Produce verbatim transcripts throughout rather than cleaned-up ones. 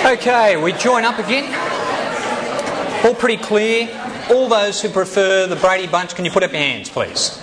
Okay, we join up again. All pretty clear. All those who prefer the Brady Bunch, can you put up your hands, please?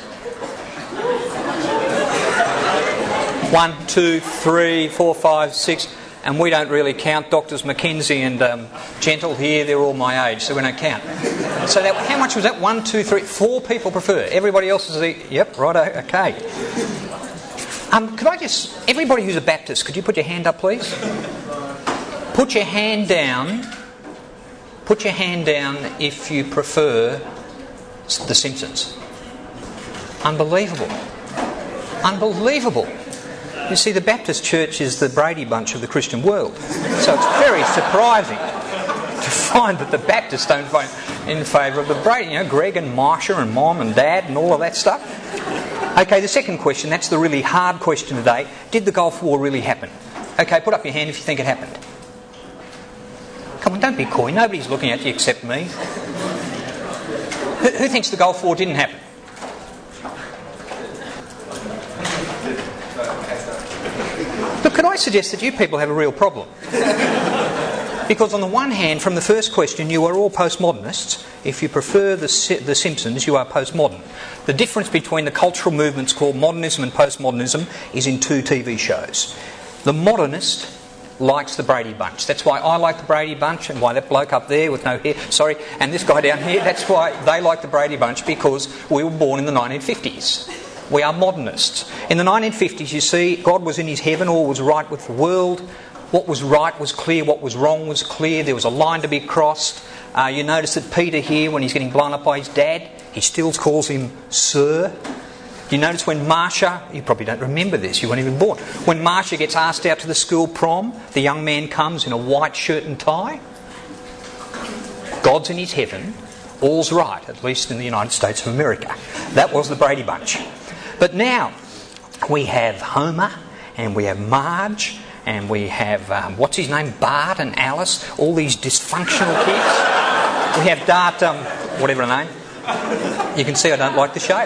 One, two, three, four, five, six. And we don't really count. Doctors Mackenzie and um, Gentle here, they're all my age, so we don't count. So that, how much was that? One, two, three, four people prefer. Everybody else is the... Yep, right, okay. Um, could I just... Everybody who's a Baptist, could you put your hand up, please? Put your hand down. Put your hand down if you prefer The Simpsons. Unbelievable. Unbelievable. You see, the Baptist Church is the Brady Bunch of the Christian world. So it's very surprising to find that the Baptists don't vote in favour of the Brady. You know, Greg and Marsha and Mom and Dad and all of that stuff. Okay, the second question, that's the really hard question today. Did the Gulf War really happen? Okay, put up your hand if you think it happened. Come on, don't be coy. Nobody's looking at you except me. Who, who thinks the Gulf War didn't happen? Look, can I suggest that you people have a real problem? Because on the one hand, from the first question, you are all postmodernists. If you prefer the, the Simpsons, you are postmodern. The difference between the cultural movements called modernism and postmodernism is in two T V shows. The modernist likes the Brady Bunch. That's why I like the Brady Bunch, and why that bloke up there with no hair, sorry, and this guy down here, that's why they like the Brady Bunch, because we were born in the nineteen fifties. We are modernists. In the nineteen fifties, you see, God was in his heaven, all was right with the world. What was right was clear, what was wrong was clear. There was a line to be crossed. Uh, you notice that Peter here, when he's getting blown up by his dad, he still calls him Sir. You notice when Marsha, you probably don't remember this, you weren't even born. When Marsha gets asked out to the school prom, the young man comes in a white shirt and tie. God's in his heaven, all's right, at least in the United States of America. That was the Brady Bunch. But now we have Homer, and we have Marge, and we have, um, what's his name, Bart and Alice, all these dysfunctional kids. We have Dart, um, whatever her name. You can see I don't like the show.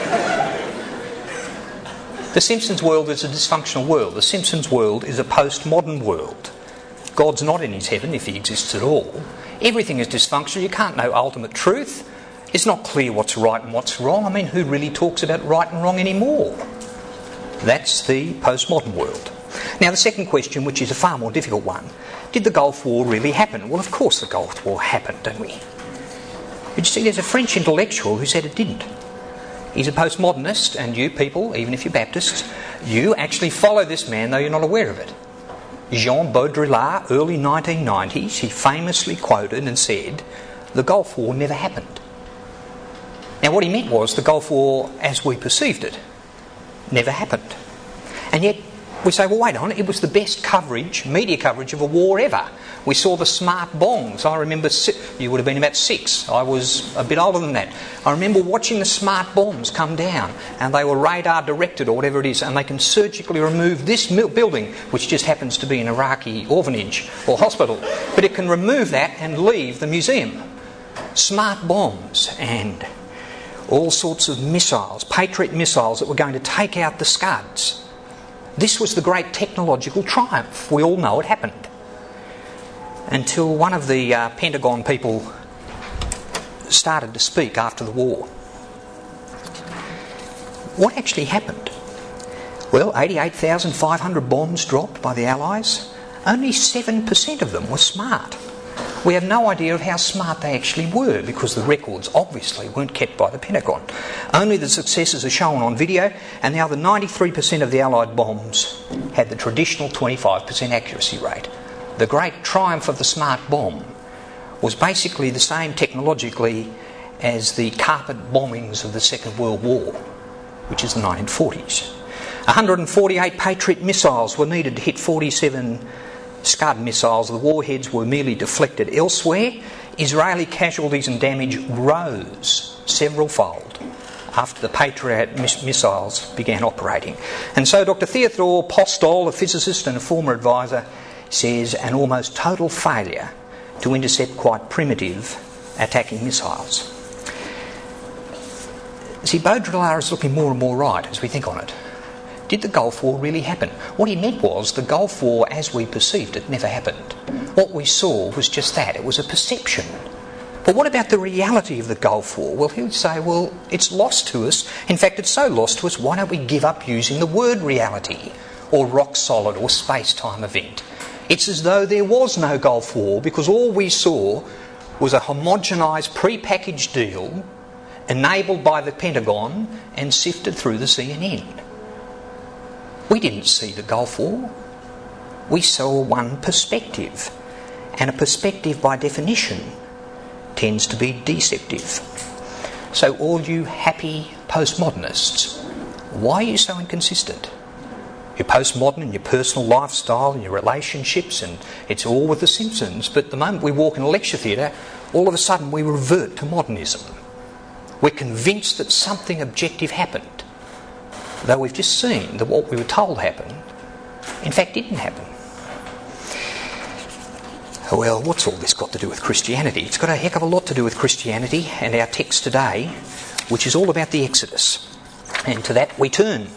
The Simpsons world is a dysfunctional world. The Simpsons world is a postmodern world. God's not in his heaven, if he exists at all. Everything is dysfunctional. You can't know ultimate truth. It's not clear what's right and what's wrong. I mean, who really talks about right and wrong anymore? That's the postmodern world. Now, the second question, which is a far more difficult one. Did the Gulf War really happen? Well, of course the Gulf War happened, don't we? But you see, there's a French intellectual who said it didn't. He's a postmodernist, and you people, even if you're Baptists, you actually follow this man, though you're not aware of it. Jean Baudrillard, early nineteen nineties, he famously quoted and said, the Gulf War never happened. Now, what he meant was the Gulf War, as we perceived it, never happened. And yet, we say, well, wait on, it was the best coverage, media coverage of a war ever. We saw the smart bombs. I remember, you would have been about six. I was a bit older than that. I remember watching the smart bombs come down, and they were radar directed or whatever it is, and they can surgically remove this building, which just happens to be an Iraqi orphanage or hospital. But it can remove that and leave the museum. Smart bombs and all sorts of missiles, Patriot missiles that were going to take out the Scuds. This was the great technological triumph. We all know it happened. Until one of the uh, Pentagon people started to speak after the war. What actually happened? Well, eighty-eight thousand five hundred bombs dropped by the Allies. Only seven percent of them were smart. We have no idea of how smart they actually were, because the records obviously weren't kept by the Pentagon. Only the successes are shown on video, and the other ninety-three percent of the Allied bombs had the traditional twenty-five percent accuracy rate. The great triumph of the smart bomb was basically the same technologically as the carpet bombings of the Second World War, which is the nineteen forties. one hundred forty-eight Patriot missiles were needed to hit forty-seven Scud missiles. The warheads were merely deflected elsewhere. Israeli casualties and damage rose several-fold after the Patriot miss- missiles began operating. And so Doctor Theodore Postol, a physicist and a former advisor, says an almost total failure to intercept quite primitive attacking missiles. See, Baudrillard is looking more and more right as we think on it. Did the Gulf War really happen? What he meant was the Gulf War, as we perceived it, never happened. What we saw was just that. It was a perception. But what about the reality of the Gulf War? Well, he would say, well, it's lost to us. In fact, it's so lost to us, why don't we give up using the word reality or rock solid or space-time event? It's as though there was no Gulf War because all we saw was a homogenised, pre-packaged deal enabled by the Pentagon and sifted through the C N N. We didn't see the Gulf War. We saw one perspective. And a perspective, by definition, tends to be deceptive. So all you happy postmodernists, why are you so inconsistent? You're postmodern in your personal lifestyle and your relationships, and it's all with the Simpsons. But the moment we walk in a lecture theatre, all of a sudden we revert to modernism. We're convinced that something objective happened, though we've just seen that what we were told happened, in fact, didn't happen. Well, what's all this got to do with Christianity? It's got a heck of a lot to do with Christianity and our text today, which is all about the Exodus. And to that we turn.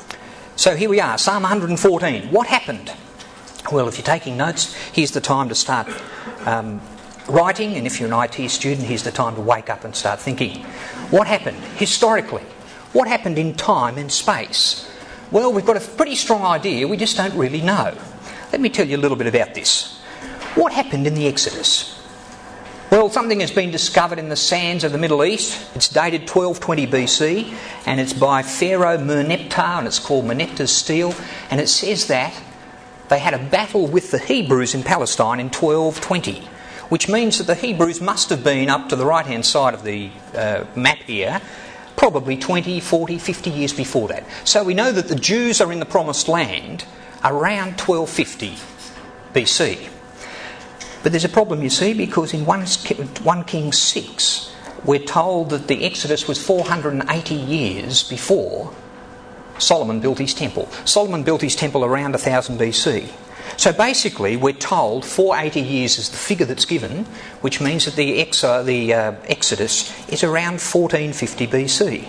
So here we are, Psalm one hundred fourteen. What happened? Well, if you're taking notes, here's the time to start um, writing, and if you're an I T student, here's the time to wake up and start thinking. What happened historically? What happened in time and space? Well, we've got a pretty strong idea, we just don't really know. Let me tell you a little bit about this. What happened in the Exodus? Well, something has been discovered in the sands of the Middle East. It's dated twelve twenty B C, and it's by Pharaoh Merneptah, and it's called Merneptah's Stele, and it says that they had a battle with the Hebrews in Palestine in twelve twenty, which means that the Hebrews must have been up to the right-hand side of the uh, map here, probably twenty, forty, fifty years before that. So we know that the Jews are in the Promised Land around twelve fifty B C. But there's a problem, you see, because in First Kings six, we're told that the Exodus was four hundred eighty years before Solomon built his temple. Solomon built his temple around one thousand B C. So basically, we're told four hundred eighty years is the figure that's given, which means that the, ex- uh, the uh, Exodus is around fourteen fifty B C.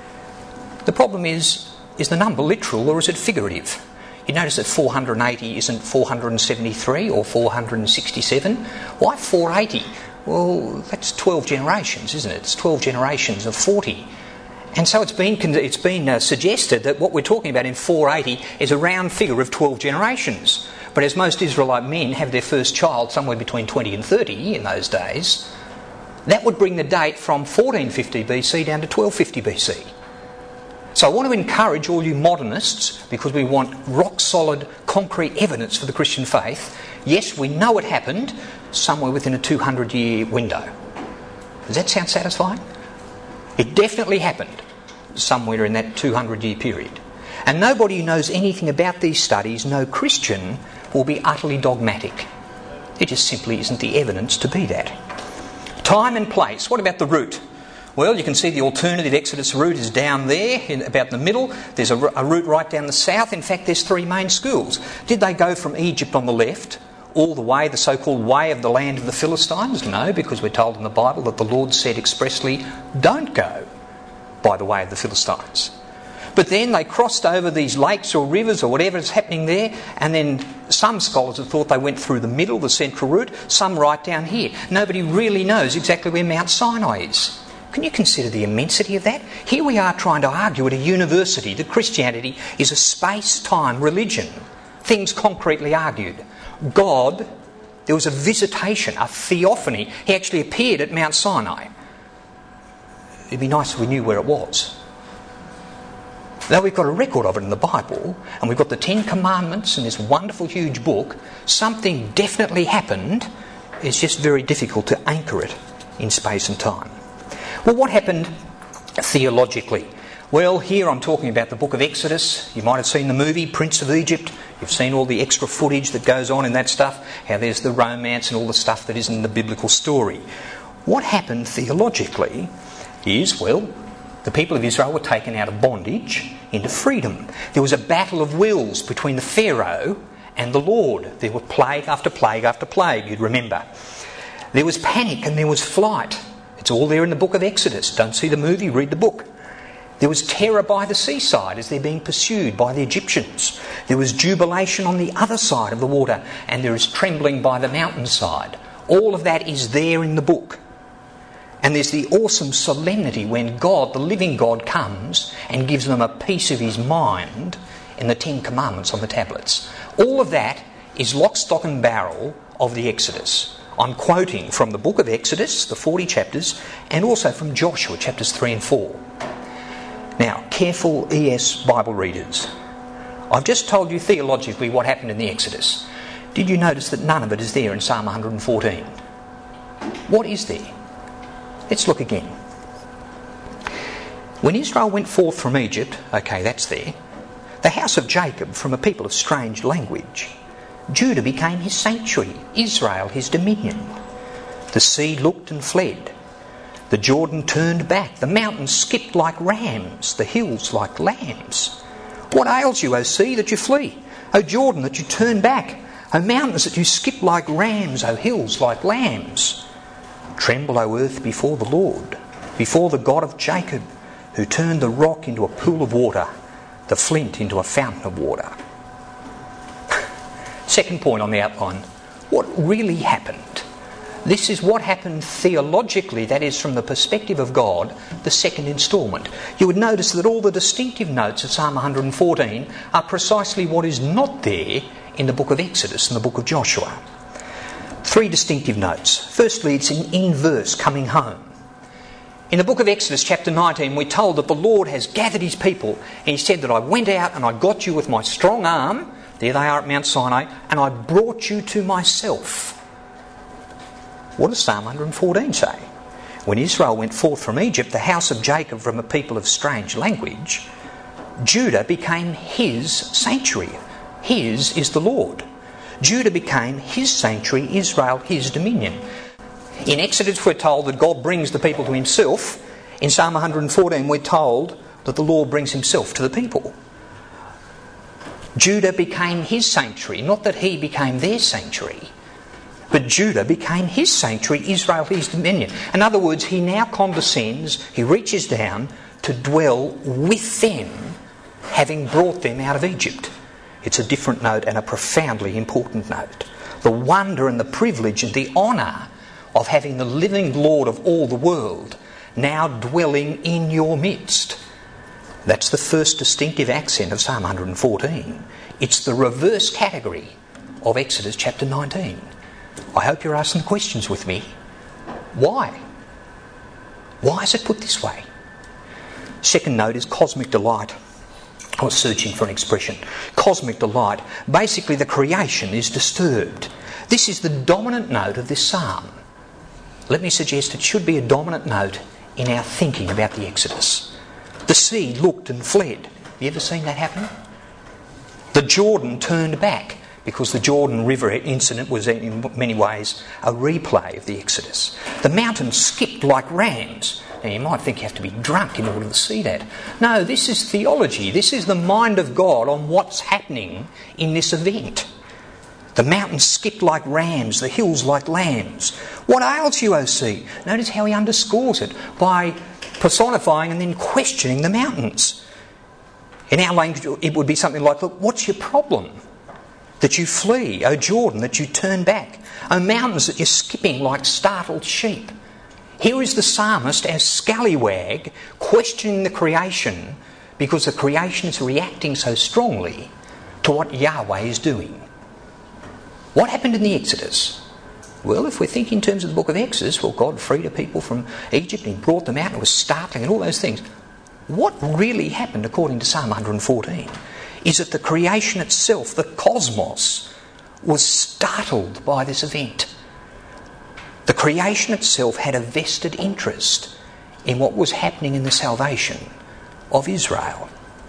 The problem is, is the number literal or is it figurative? You notice that four hundred eighty isn't four hundred seventy-three or four hundred sixty-seven. Why four hundred eighty? Well, that's twelve generations, isn't it? It's twelve generations of forty. And so it's been it's been uh, suggested that what we're talking about in four hundred eighty is a round figure of twelve generations. But as most Israelite men have their first child somewhere between twenty and thirty in those days, that would bring the date from fourteen fifty B C down to twelve fifty B C. So I want to encourage all you modernists, because we want rock-solid, concrete evidence for the Christian faith. Yes, we know it happened somewhere within a two hundred year window. Does that sound satisfying? It definitely happened somewhere in that two hundred year period. And nobody who knows anything about these studies, no Christian, will be utterly dogmatic. There just simply isn't the evidence to be that. Time and place. What about the route? Well, you can see the alternative Exodus route is down there, in about the middle. There's a, a route right down the south. In fact, there's three main schools. Did they go from Egypt on the left all the way, the so-called way of the land of the Philistines? No, because we're told in the Bible that the Lord said expressly, don't go by the way of the Philistines. But then they crossed over these lakes or rivers or whatever is happening there, and then some scholars have thought they went through the middle, the central route, some right down here. Nobody really knows exactly where Mount Sinai is. Can you consider the immensity of that? Here we are trying to argue at a university that Christianity is a space-time religion. Things concretely argued. God, there was a visitation, a theophany. He actually appeared at Mount Sinai. It'd be nice if we knew where it was. Though we've got a record of it in the Bible, and we've got the Ten Commandments in this wonderful huge book, something definitely happened. It's just very difficult to anchor it in space and time. Well, what happened theologically? Well, here I'm talking about the book of Exodus. You might have seen the movie Prince of Egypt. You've seen all the extra footage that goes on in that stuff, how there's the romance and all the stuff that isn't in the biblical story. What happened theologically is, well, the people of Israel were taken out of bondage into freedom. There was a battle of wills between the Pharaoh and the Lord. There were plague after plague after plague, you'd remember. There was panic and there was flight. It's all there in the book of Exodus. Don't see the movie, read the book. There was terror by the seaside as they're being pursued by the Egyptians. There was jubilation on the other side of the water, and there is trembling by the mountainside. All of that is there in the book. And there's the awesome solemnity when God, the living God, comes and gives them a piece of his mind in the Ten Commandments on the tablets. All of that is lock, stock and barrel of the Exodus. I'm quoting from the book of Exodus, the forty chapters, and also from Joshua, chapters three and four. Now, careful E S Bible readers. I've just told you theologically what happened in the Exodus. Did you notice that none of it is there in Psalm one hundred fourteen? What is there? Let's look again. When Israel went forth from Egypt, okay, that's there. The house of Jacob from a people of strange language. Judah became his sanctuary, Israel his dominion. The sea looked and fled. The Jordan turned back. The mountains skipped like rams, the hills like lambs. What ails you, O sea, that you flee? O Jordan, that you turn back? O mountains, that you skip like rams? O hills, like lambs? Tremble, O earth, before the Lord, before the God of Jacob, who turned the rock into a pool of water, the flint into a fountain of water. Second point on the outline. What really happened? This is what happened theologically, that is from the perspective of God, the second instalment. You would notice that all the distinctive notes of Psalm one hundred fourteen are precisely what is not there in the book of Exodus and the book of Joshua. Three distinctive notes. Firstly, it's an in-verse coming home. In the book of Exodus chapter nineteen, we're told that the Lord has gathered his people, and he said that I went out and I got you with my strong arm, there they are at Mount Sinai, and I brought you to myself. What does Psalm one hundred fourteen say? When Israel went forth from Egypt, the house of Jacob from a people of strange language, Judah became his sanctuary. His is the Lord. Judah became his sanctuary, Israel his dominion. In Exodus we're told that God brings the people to himself. In Psalm one hundred fourteen we're told that the Lord brings himself to the people. Judah became his sanctuary, not that he became their sanctuary. But Judah became his sanctuary, Israel his dominion. In other words, he now condescends, he reaches down to dwell with them, having brought them out of Egypt. It's a different note and a profoundly important note. The wonder and the privilege and the honour of having the living Lord of all the world now dwelling in your midst. That's the first distinctive accent of Psalm one hundred fourteen. It's the reverse category of Exodus chapter nineteen. I hope you're asking questions with me. Why? Why is it put this way? Second note is cosmic delight. I was searching for an expression. Cosmic delight. Basically, the creation is disturbed. This is the dominant note of this psalm. Let me suggest it should be a dominant note in our thinking about the Exodus. The sea looked and fled. Have you ever seen that happen? The Jordan turned back, because the Jordan River incident was in many ways a replay of the Exodus. The mountains skipped like rams. Now you might think you have to be drunk in order to see that. No, this is theology. This is the mind of God on what's happening in this event. The mountains skipped like rams, the hills like lambs. What ails you, O sea? Notice how he underscores it by personifying and then questioning the mountains. In our language it would be something like, look, what's your problem? That you flee, O Jordan, that you turn back. O mountains, that you're skipping like startled sheep. Here is the psalmist as scallywag questioning the creation because the creation is reacting so strongly to what Yahweh is doing. What happened in the Exodus? Well, if we think in terms of the book of Exodus, well, God freed a people from Egypt and he brought them out and it was startling and all those things. What really happened according to Psalm one hundred fourteen is that the creation itself, the cosmos, was startled by this event. The creation itself had a vested interest in what was happening in the salvation of Israel.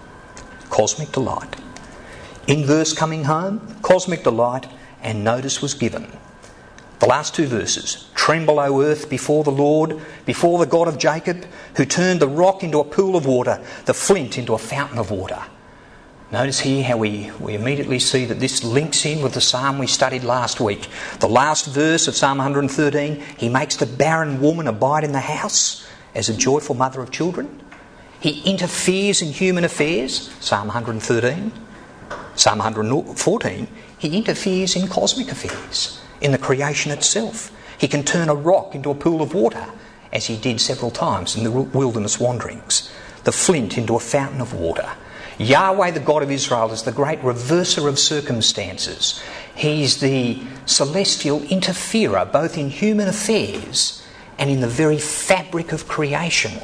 Cosmic delight. In verse coming home, cosmic delight, and notice was given. The last two verses. Tremble, O earth, before the Lord, before the God of Jacob, who turned the rock into a pool of water, the flint into a fountain of water. Notice here how we, we immediately see that this links in with the psalm we studied last week. The last verse of Psalm one hundred thirteen, he makes the barren woman abide in the house as a joyful mother of children. He interferes in human affairs, Psalm one hundred thirteen. Psalm one hundred fourteen, he interferes in cosmic affairs, in the creation itself. He can turn a rock into a pool of water, as he did several times in the wilderness wanderings. The flint into a fountain of water. Yahweh, the God of Israel, is the great reverser of circumstances. He's the celestial interferer, both in human affairs and in the very fabric of creation.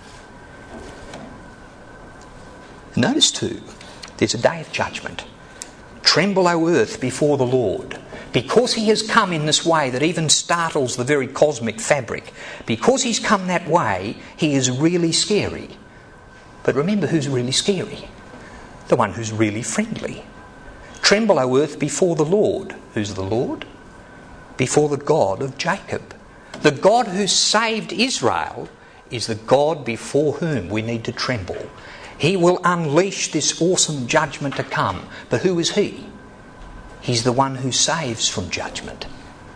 Notice too, there's a day of judgment. Tremble, O earth, before the Lord. Because he has come in this way that even startles the very cosmic fabric, because he's come that way, he is really scary. But remember who's really scary? The one who's really friendly. Tremble, O earth, before the Lord. Who's the Lord? Before the God of Jacob. The God who saved Israel is the God before whom we need to tremble. He will unleash this awesome judgment to come. But who is he? He's the one who saves from judgment.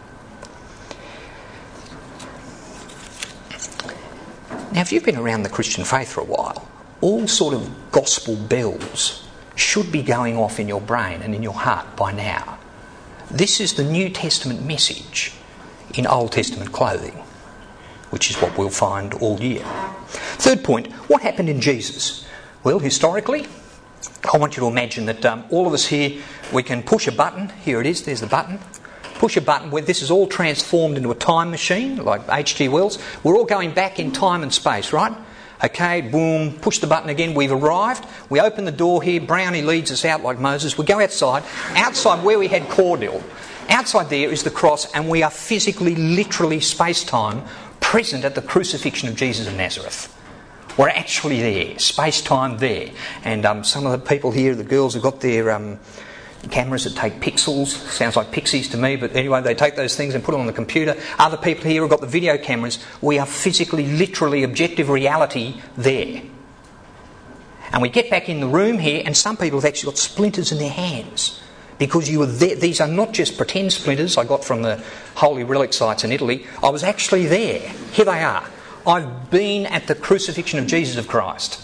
Now, if you've been around the Christian faith for a while, all sort of gospel bells should be going off in your brain and in your heart by now. This is the New Testament message in Old Testament clothing, which is what we'll find all year. Third point, what happened in Jesus? Well, historically, I want you to imagine that um, all of us here, we can push a button. Here it is, there's the button. Push a button where this is all transformed into a time machine, like H G Wells. We're all going back in time and space, right? Okay, boom, push the button again. We've arrived. We open the door here. Brownie leads us out like Moses. We go outside. Outside where we had Cordell. Outside there is the cross, and we are physically, literally, space-time present at the crucifixion of Jesus of Nazareth. We're actually there, space-time there. And um, some of the people here, the girls have got their um, cameras that take pixels. Sounds like pixies to me, but anyway, they take those things and put them on the computer. Other people here have got the video cameras. We are physically, literally, objective reality there. And we get back in the room here, and some people have actually got splinters in their hands. Because you were there. These are not just pretend splinters I got from the holy relic sites in Italy. I was actually there. Here they are. I've been at the crucifixion of Jesus of Christ.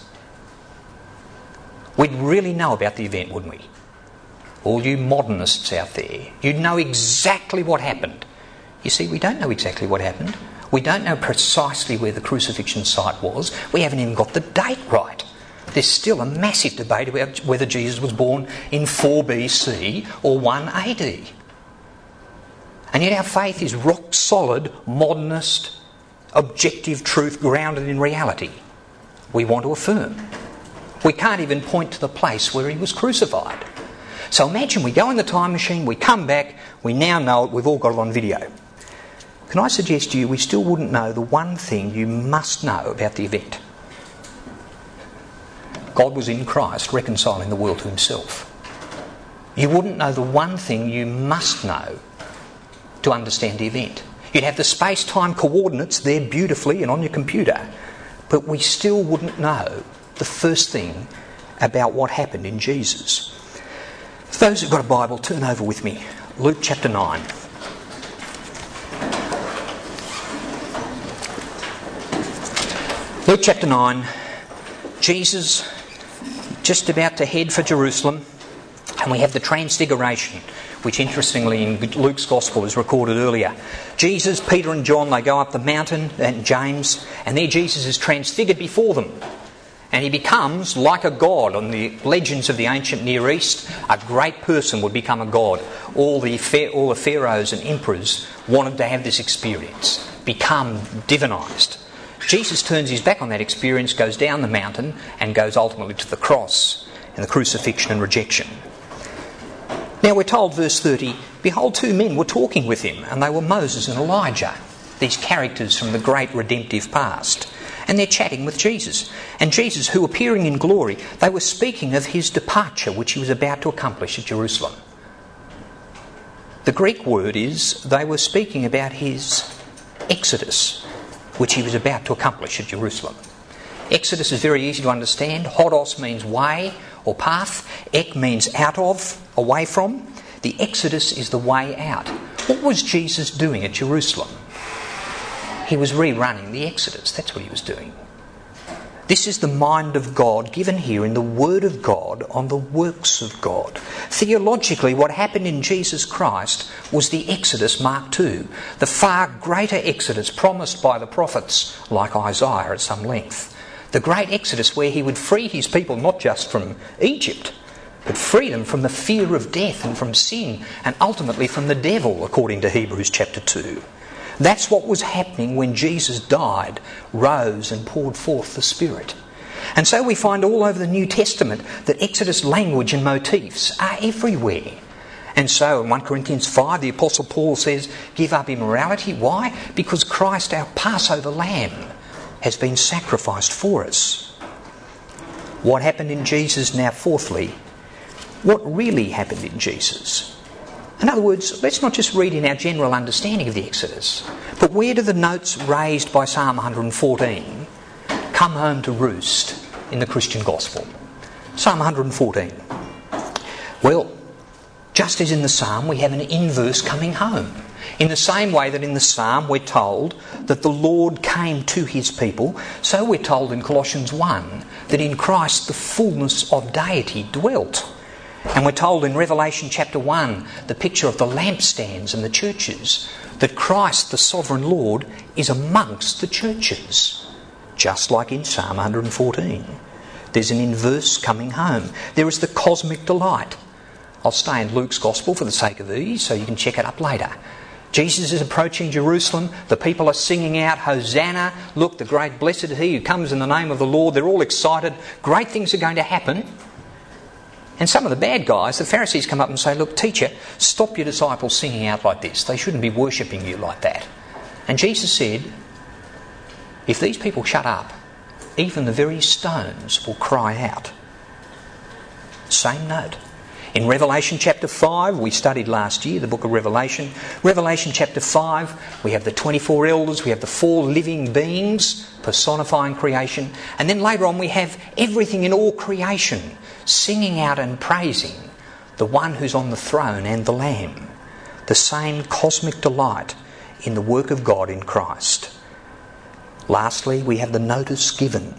We'd really know about the event, wouldn't we? All you modernists out there, you'd know exactly what happened. You see, we don't know exactly what happened. We don't know precisely where the crucifixion site was. We haven't even got the date right. There's still a massive debate about whether Jesus was born in four B C or one A D. And yet our faith is rock solid, modernist, objective truth grounded in reality. We want to affirm. We can't even point to the place where he was crucified. So imagine we go in the time machine, we come back, we now know it, we've all got it on video. Can I suggest to you we still wouldn't know the one thing you must know about the event? God was in Christ reconciling the world to himself. You wouldn't know the one thing you must know to understand the event. You'd have the space-time coordinates there beautifully and on your computer, but we still wouldn't know the first thing about what happened in Jesus. For those who've got a Bible, turn over with me. Luke chapter nine. Luke chapter nine. Jesus just about to head for Jerusalem, and we have the Transfiguration, which interestingly in Luke's Gospel is recorded earlier. Jesus, Peter and John, they go up the mountain, and James, and there Jesus is transfigured before them. And he becomes like a god. On the legends of the ancient Near East, a great person would become a god. All the, all the pharaohs and emperors wanted to have this experience, become divinised. Jesus turns his back on that experience, goes down the mountain, and goes ultimately to the cross and the crucifixion and rejection. Now we're told, verse thirty, behold, two men were talking with him, and they were Moses and Elijah, these characters from the great redemptive past. And they're chatting with Jesus. And Jesus, who appearing in glory, they were speaking of his departure, which he was about to accomplish at Jerusalem. The Greek word is, they were speaking about his exodus, which he was about to accomplish at Jerusalem. Exodus is very easy to understand. Hodos means way or path. Ek means out of, away from. The exodus is the way out. What was Jesus doing at Jerusalem? He was rerunning the Exodus. That's what he was doing. This is the mind of God given here in the Word of God on the works of God. Theologically, what happened in Jesus Christ was the Exodus Mark two, the far greater Exodus promised by the prophets like Isaiah at some length. The great Exodus where he would free his people not just from Egypt, but free them from the fear of death and from sin and ultimately from the devil, according to Hebrews chapter two. That's what was happening when Jesus died, rose and poured forth the Spirit. And so we find all over the New Testament that Exodus language and motifs are everywhere. And so in First Corinthians five, the Apostle Paul says, give up immorality. Why? Because Christ, our Passover lamb, has been sacrificed for us. What happened in Jesus now, fourthly? What really happened in Jesus? In other words, let's not just read in our general understanding of the Exodus, but where do the notes raised by Psalm one hundred fourteen come home to roost in the Christian gospel? Psalm one hundred fourteen. Well, just as in the psalm, we have an inverse coming home. In the same way that in the psalm we're told that the Lord came to his people, so we're told in Colossians one that in Christ the fullness of deity dwelt. And we're told in Revelation chapter one, the picture of the lampstands and the churches, that Christ, the sovereign Lord, is amongst the churches. Just like in Psalm one hundred fourteen. There's an inverse coming home. There is the cosmic delight. I'll stay in Luke's Gospel for the sake of ease, so you can check it up later. Jesus is approaching Jerusalem. The people are singing out, Hosanna. Look, the great blessed is he who comes in the name of the Lord. They're all excited. Great things are going to happen. And some of the bad guys, the Pharisees, come up and say, look, teacher, stop your disciples singing out like this. They shouldn't be worshipping you like that. And Jesus said, if these people shut up, even the very stones will cry out. Same note. In Revelation chapter five, we studied last year the book of Revelation. Revelation chapter five, we have the twenty-four elders, we have the four living beings personifying creation. And then later on we have everything in all creation singing out and praising the one who's on the throne and the Lamb. The same cosmic delight in the work of God in Christ. Lastly, we have the notice given.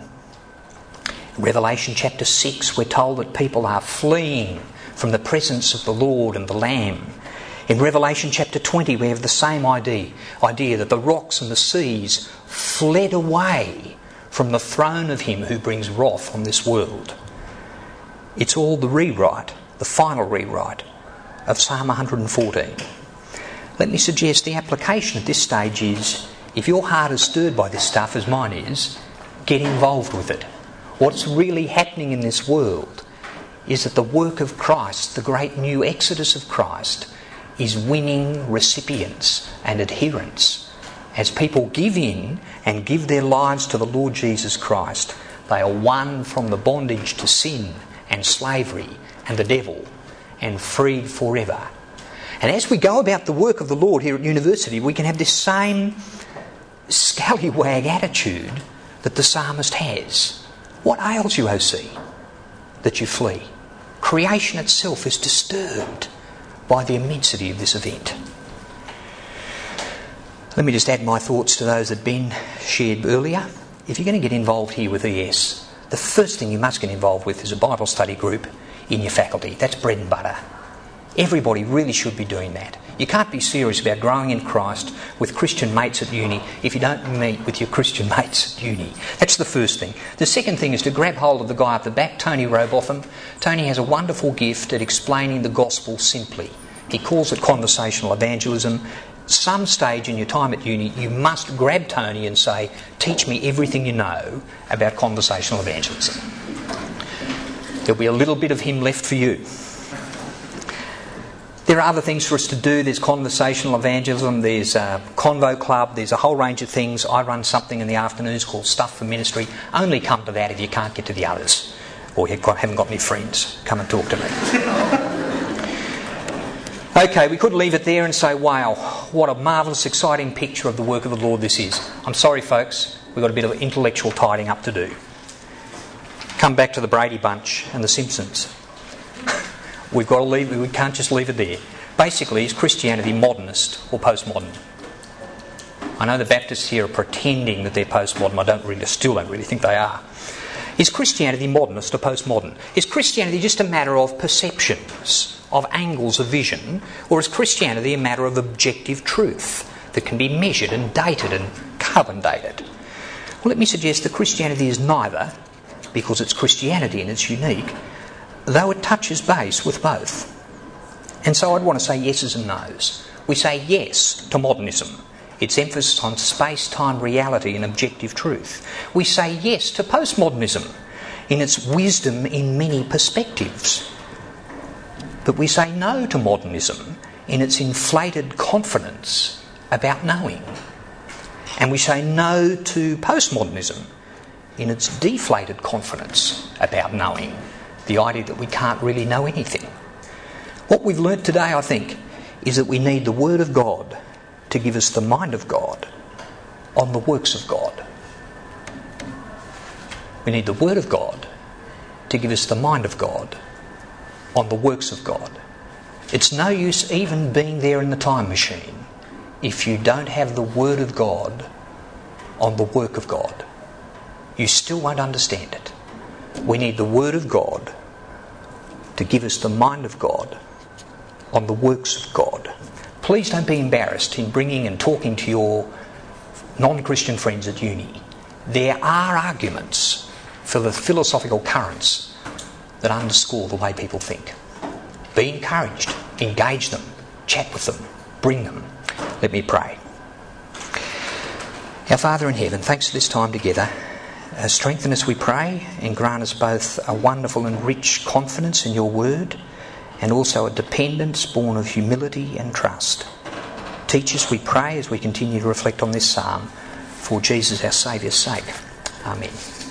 In Revelation chapter six, we're told that people are fleeing from the presence of the Lord and the Lamb. In Revelation chapter twenty, we have the same idea, idea that the rocks and the seas fled away from the throne of him who brings wrath on this world. It's all the rewrite, the final rewrite of Psalm one hundred fourteen. Let me suggest the application at this stage is, if your heart is stirred by this stuff as mine is, get involved with it. What's really happening in this world is that the work of Christ, the great new exodus of Christ, is winning recipients and adherents. As people give in and give their lives to the Lord Jesus Christ, they are won from the bondage to sin and slavery and the devil and freed forever. And as we go about the work of the Lord here at university, we can have this same scallywag attitude that the psalmist has. What ails you, O sea, that you flee? Creation itself is disturbed by the immensity of this event. Let me just add my thoughts to those that Ben shared earlier. If you're going to get involved here with E S, the first thing you must get involved with is a Bible study group in your faculty. That's bread and butter. Everybody really should be doing that. You can't be serious about growing in Christ with Christian mates at uni if you don't meet with your Christian mates at uni. That's the first thing. The second thing is to grab hold of the guy up the back, Tony Robotham. Tony has a wonderful gift at explaining the gospel simply. He calls it conversational evangelism. Some stage in your time at uni, you must grab Tony and say, teach me everything you know about conversational evangelism. There'll be a little bit of him left for you. There are other things for us to do. There's conversational evangelism, there's a Convo Club, there's a whole range of things. I run something in the afternoons called Stuff for Ministry. Only come to that if you can't get to the others, or you haven't got any friends. Come and talk to me. Okay, we could leave it there and say, wow, what a marvellous, exciting picture of the work of the Lord this is. I'm sorry, folks, we've got a bit of intellectual tidying up to do. Come back to the Brady Bunch and the Simpsons. We've got to leave, we can't just leave it there. Basically, is Christianity modernist or postmodern? I know the Baptists here are pretending that they're postmodern. I don't really, still don't really think they are. Is Christianity modernist or postmodern? Is Christianity just a matter of perceptions, of angles of vision, or is Christianity a matter of objective truth that can be measured and dated and carbon dated? Well, let me suggest that Christianity is neither, because it's Christianity and it's unique, though it touches base with both. And so I'd want to say yeses and nos. We say yes to modernism, its emphasis on space-time reality and objective truth. We say yes to postmodernism, in its wisdom in many perspectives. But we say no to modernism in its inflated confidence about knowing. And we say no to postmodernism in its deflated confidence about knowing, the idea that we can't really know anything. What we've learnt today, I think, is that we need the Word of God to give us the mind of God on the works of God. We need the Word of God to give us the mind of God on the works of God. It's no use even being there in the time machine if you don't have the Word of God on the work of God. You still won't understand it. We need the Word of God to give us the mind of God on the works of God. Please don't be embarrassed in bringing and talking to your non-Christian friends at uni. There are arguments for the philosophical currents that underscore the way people think. Be encouraged, engage them, chat with them, bring them. Let me pray. Our Father in heaven, thanks for this time together. Uh, strengthen us, we pray, and grant us both a wonderful and rich confidence in your word, and also a dependence born of humility and trust. Teach us, we pray, as we continue to reflect on this psalm, for Jesus our Saviour's sake. Amen.